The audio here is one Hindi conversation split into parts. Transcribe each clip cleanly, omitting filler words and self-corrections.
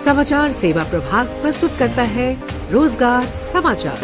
समाचार सेवा प्रभाग प्रस्तुत करता है रोजगार समाचार।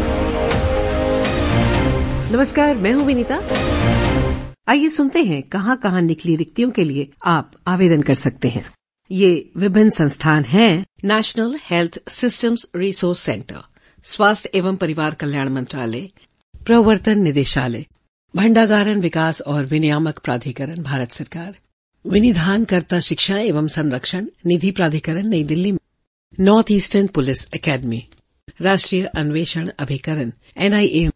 नमस्कार, मैं हूं विनीता। आइए सुनते हैं कहां निकली रिक्तियों के लिए आप आवेदन कर सकते हैं। ये विभिन्न संस्थान हैं: national health systems resource centre, स्वास्थ्य एवं परिवार कल्याण मंत्रालय, प्रवर्तन निदेशालय, भंडागारण विकास और विनियामक प्राधिकरण भारत सरकार, विनिधानकर्ता शिक्षा एवं संरक्षण निधि प्राधिकरण New Delhi, north eastern police academy, राष्ट्रीय अन्वेषण अभिकरण NIA।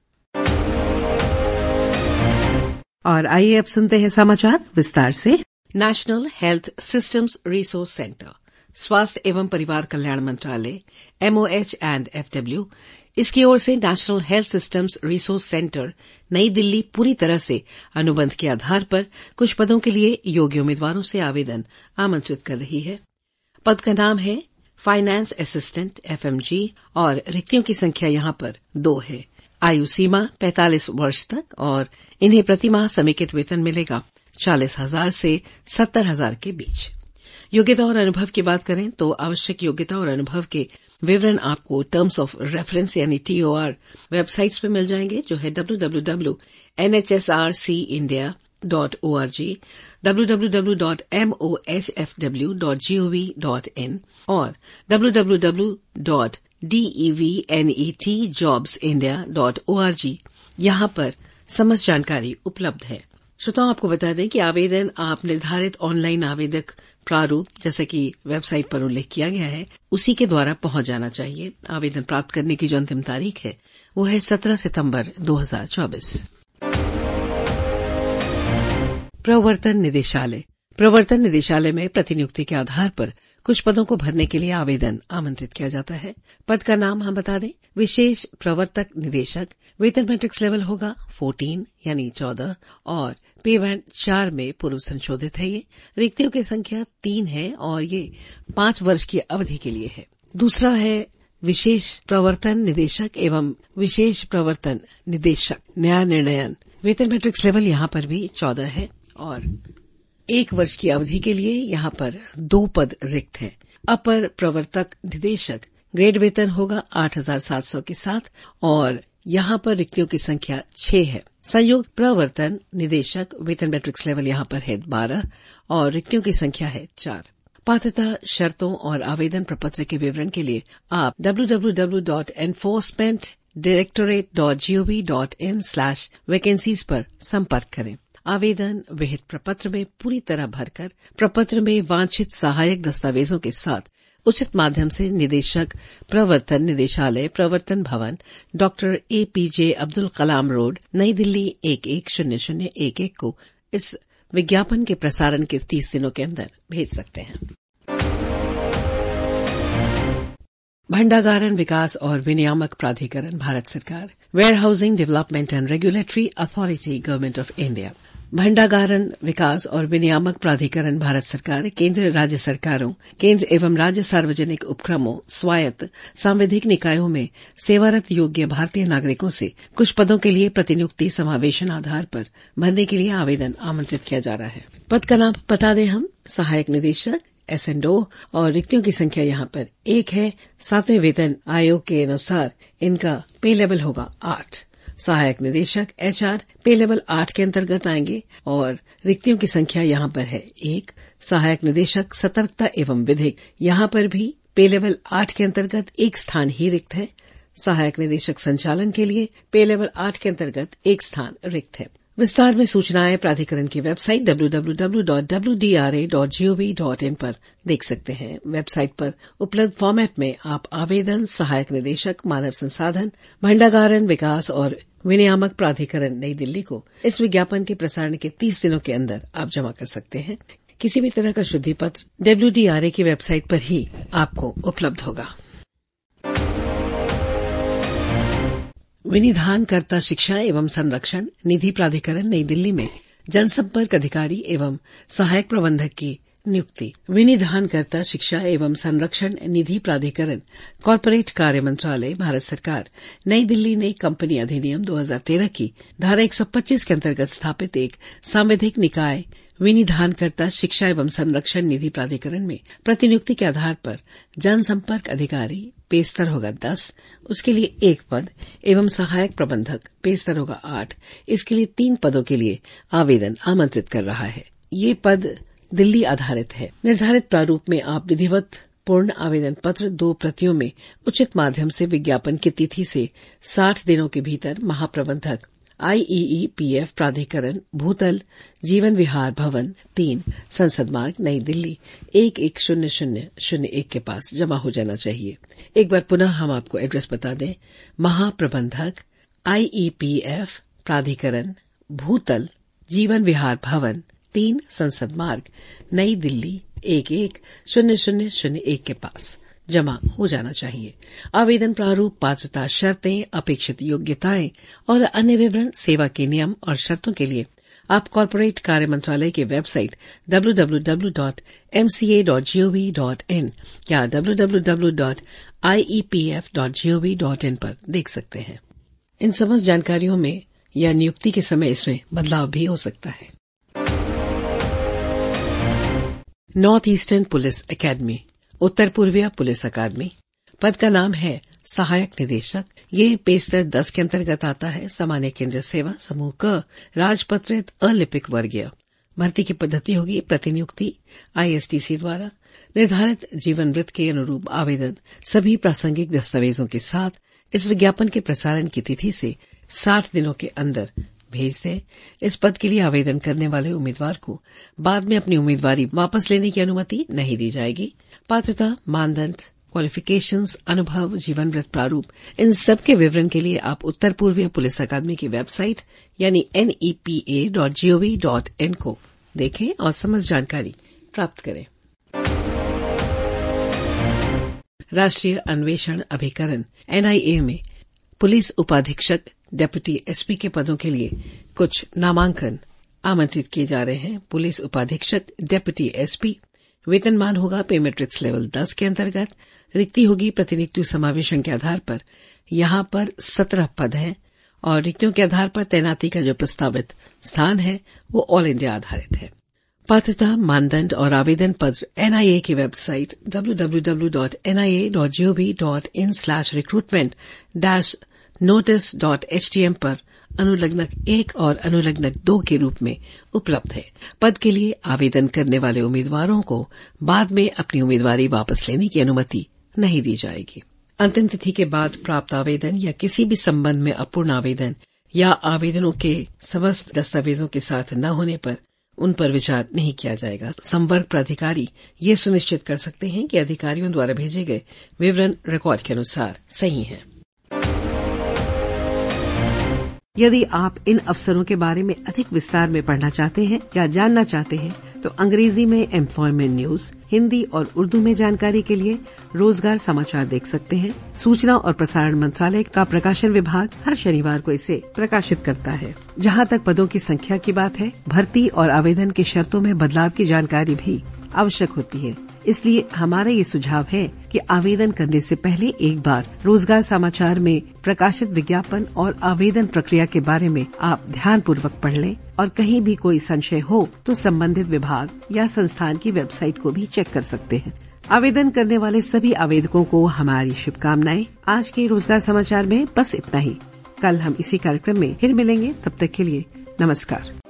और आइए अब सुनते हैं समाचार विस्तार से। National health systems resource centre, स्वास्थ्य एवं परिवार कल्याण मंत्रालय MOH एंड FW, इसकी ओर से national health systems resource centre New Delhi पूरी तरह से अनुबंध के आधार पर कुछ पदों के लिए योग्य उम्मीदवारों से आवेदन आमंत्रित कर रही है। पद का नाम है फाइनेंस असिस्टेंट FMG और रिक्तियों की संख्या यहां पर 2 है। आयु सीमा 45 वर्ष तक और इन्हें प्रतिमाह समेकित वेतन मिलेगा 40,000 से 70,000 के बीच। योग्यता और अनुभव की बात करें तो आवश्यक योग्यता और अनुभव के विवरण आपको टर्म्स ऑफ रेफरेंस यानी TOR वेबसाइट्स पे मिल जाएंगे, जो है www.nhsrcindia.org, www.mohfw.gov.in और www.devnetjobsindia.org। यहां पर समस्त जानकारी उपलब्ध है। श्रोताओं, आपको बता दें कि आवेदन आप निर्धारित ऑनलाइन आवेदक प्रारूप, जैसा कि वेबसाइट पर उल्लेख किया गया है, उसी के द्वारा पहुंच जाना चाहिए। आवेदन प्राप्त करने की जो अंतिम तारीख है वो है 17 सितंबर 2024। प्रवर्तन निदेशालय में प्रतिनियुक्ति के आधार पर कुछ पदों को भरने के लिए आवेदन आमंत्रित किया जाता है। पद का नाम हम बता दें, विशेष प्रवर्तक निदेशक। वेतन मैट्रिक्स लेवल होगा 14 यानी 14 और पे बैंड 4 में पूर्व संशोधित है। ये रिक्तियों की संख्या 3 है और ये 5 वर्ष की अवधि के लिए है। दूसरा है विशेष प्रवर्तन निदेशक एवं विशेष प्रवर्तन निदेशक न्याय निर्णयन। वेतन मैट्रिक्स लेवल यहां पर भी 14 है और 1 वर्ष की अवधि के लिए यहां पर 2 पद रिक्त हैं। अपर प्रवर्तक निदेशक ग्रेड वेतन होगा 8,700 के साथ और यहां पर रिक्तियों की संख्या 6 है। संयुक्त प्रवर्तन निदेशक वेतन मैट्रिक्स लेवल यहां पर है 12 और रिक्तियों की संख्या है 4। पात्रता, शर्तों और आवेदन प्रपत्र के विवरण के लिए आप www.enforcementdirectorate.gov.in/vacancies पर संपर्क करें। आवेदन विहित प्रपत्र में पूरी तरह भरकर प्रपत्र में वांछित सहायक दस्तावेजों के साथ उचित माध्यम से निदेशक प्रवर्तन निदेशालय, प्रवर्तन भवन, doctor APJ Abdul Kalam road, New Delhi 110011 को इस विज्ञापन के प्रसारण के 30 दिनों के अंदर भेज सकते हैं। भंडागारण विकास और विनियामक प्राधिकरण भारत सरकार, warehousing development and regulatory authority government of India. भंडागारण विकास और विनियामक प्राधिकरण भारत सरकार केंद्र राज्य सरकारों, केंद्र एवं राज्य सार्वजनिक उपक्रमों, स्वायत्त सांविधिक निकायों में सेवारत योग्य भारतीय नागरिकों से कुछ पदों के लिए प्रतिनियुक्ति समावेशन आधार पर भरने के लिए आवेदन आमंत्रित किया जा रहा है। पद का नाम बता दें हम, सहायक निदेशक SNO और रिक्तियों की संख्या यहां पर 1 है। 7वें वेतन आयोग के अनुसार इनका पे लेवल होगा 8। सहायक निदेशक HR पे लेवल 8 के अंतर्गत आएंगे और रिक्तियों की संख्या यहां पर है 1। सहायक निदेशक सतर्कता एवं विधिक, यहां पर भी पे लेवल 8 के अंतर्गत 1 स्थान ही रिक्त है। सहायक निदेशक संचालन के लिए पे लेवल 8 के अंतर्गत 1 स्थान रिक्त है। विस्तार में सूचनाएं प्राधिकरण की वेबसाइट www.wdra.gov.in पर देख सकते हैं। वेबसाइट पर उपलब्ध फॉर्मेट में आप आवेदन सहायक निदेशक मानव संसाधन भंडागारण विकास और विनियामक प्राधिकरण नई दिल्ली को इस विज्ञापन के प्रसारण के 30 दिनों के अंदर आप जमा कर सकते हैं। किसी भी तरह का शुद्धि पत्र WDRA की वेबसाइट पर ही आपको उपलब्ध होगा। विनिधानकर्ता शिक्षा एवं संरक्षण निधि प्राधिकरण नई दिल्ली में जनसंपर्क अधिकारी एवं सहायक प्रबंधक की नियुक्ति। विनिधानकर्ता शिक्षा एवं संरक्षण निधि प्राधिकरण कॉर्पोरेट कार्य मंत्रालय भारत सरकार नई दिल्ली ने कंपनी अधिनियम 2013 की धारा 125 के अंतर्गत स्थापित एक सांविधिक निकाय विनिधानकर्ता शिक्षा एवं संरक्षण निधि प्राधिकरण में प्रतिनियुक्ति के आधार पर जनसंपर्क अधिकारी पे स्तर होगा 10, उसके लिए 1 पद, एवं सहायक प्रबंधक पे स्तर होगा 8, इसके लिए 3 पदों के लिए आवेदन आमंत्रित कर रहा है। ये पद दिल्ली आधारित है। निर्धारित प्रारूप में आप विधिवत पूर्ण आवेदन पत्र 2 प्रतियों में उचित माध्यम से विज्ञापन की तिथि से 60 दिनों के भीतर महाप्रबंधक IEEPF प्राधिकरण, भूतल, जीवन विहार भवन, 3, संसद मार्ग, नई दिल्ली 110001 के पास जमा हो जाना चाहिए। एक बार पुनः हम आपको एड्रेस बता दें। महाप्रबंधक IEPF प्राधिकरण, भूतल, जीवन विहार भवन, 3, संसद मार्ग, नई दिल्ली 110001 के पास जमा हो जाना चाहिए। आवेदन प्रारूप, पात्रता शर्तें, अपेक्षित योग्यताएं और अन्य विवरण, सेवा के नियम और शर्तों के लिए आप कॉर्पोरेट कार्य मंत्रालय की वेबसाइट www.mca.gov.in या www.iepf.gov.in पर देख सकते हैं। इन समस्त जानकारियों में या नियुक्ति के समय इसमें बदलाव भी हो सकता है। नॉर्थ ईस्टर्न पुलिस अकेडमी, उत्तर पूर्वीय पुलिस अकादमी। पद का नाम है सहायक निदेशक। ये पे स्तर 10 के अंतर्गत आता है। सामान्य केंद्र सेवा, समूह क, राजपत्रित अलिपिक वर्गीय। भर्ती की पद्धति होगी प्रतिनियुक्ति ISTC द्वारा। निर्धारित जीवन वृत्त के अनुरूप आवेदन सभी प्रासंगिक दस्तावेजों के साथ इस विज्ञापन के प्रसारण की तिथि से 60 दिनों के अंदर भेज दें। इस पद के लिए आवेदन करने वाले उम्मीदवार को बाद में अपनी उम्मीदवारी वापस लेने की अनुमति नहीं दी जाएगी। पात्रता, मानदंड, क्वालिफिकेशंस, अनुभव, जीवन वृत्त प्रारूप, इन सब के विवरण के लिए आप उत्तर पूर्वीय पुलिस अकादमी की वेबसाइट यानी nepa.gov.in को देखें और समस्त जानकारी प्राप्त करें। राष्ट्रीय अन्वेषण अभिकरण NIA में पुलिस उपाधीक्षक, डेप्यूटी SP के पदों के लिए कुछ नामांकन आमंत्रित किए जा रहे हैं। पुलिस उपाधीक्षक, डेप्यूटी SP, वेतनमान होगा पे मैट्रिक्स लेवल 10 के अंतर्गत। रिक्ति होगी प्रतिनियुक्ति समावेशन के आधार पर। यहां पर 17 पद हैं और रिक्तियों के आधार पर तैनाती का जो प्रस्तावित स्थान है वो ऑल इंडिया आधारित है। पात्रता, मानदंड और आवेदन पत्र NIA की वेबसाइट www.nia.gov.in/recruitment-notice.htm पर अनुलग्नक 1 और अनुलग्नक 2 के रूप में उपलब्ध है। पद के लिए आवेदन करने वाले उम्मीदवारों को बाद में अपनी उम्मीदवारी वापस लेने की अनुमति नहीं दी जाएगी। अंतिम तिथि के बाद प्राप्त आवेदन या किसी भी संबंध में अपूर्ण आवेदन या आवेदनों के समस्त दस्तावेजों के साथ न होने पर उन पर विचार नहीं किया जाएगा। संवर्ग प्राधिकारी ये सुनिश्चित कर सकते हैं कि अधिकारियों द्वारा भेजे गए विवरण रिकॉर्ड के अनुसार सही हैं। यदि आप इन अवसरों के बारे में अधिक विस्तार में पढ़ना चाहते हैं या जानना चाहते हैं तो अंग्रेजी में एम्प्लॉयमेंट न्यूज, हिंदी और उर्दू में जानकारी के लिए रोजगार समाचार देख सकते हैं। सूचना और प्रसारण मंत्रालय का प्रकाशन विभाग हर शनिवार को इसे प्रकाशित करता है। जहां तक पदों की संख्या की बात है, भर्ती और आवेदन की शर्तों में बदलाव की जानकारी भी आवश्यक होती है। इसलिए हमारा ये सुझाव है कि आवेदन करने से पहले एक बार रोजगार समाचार में प्रकाशित विज्ञापन और आवेदन प्रक्रिया के बारे में आप ध्यानपूर्वक पढ़ लें और कहीं भी कोई संशय हो तो संबंधित विभाग या संस्थान की वेबसाइट को भी चेक कर सकते हैं। आवेदन करने वाले सभी आवेदकों को हमारी शुभकामनाएं। आज के रोजगार समाचार में बस इतना ही। कल हम इसी कार्यक्रम में फिर मिलेंगे। तब तक के लिए नमस्कार।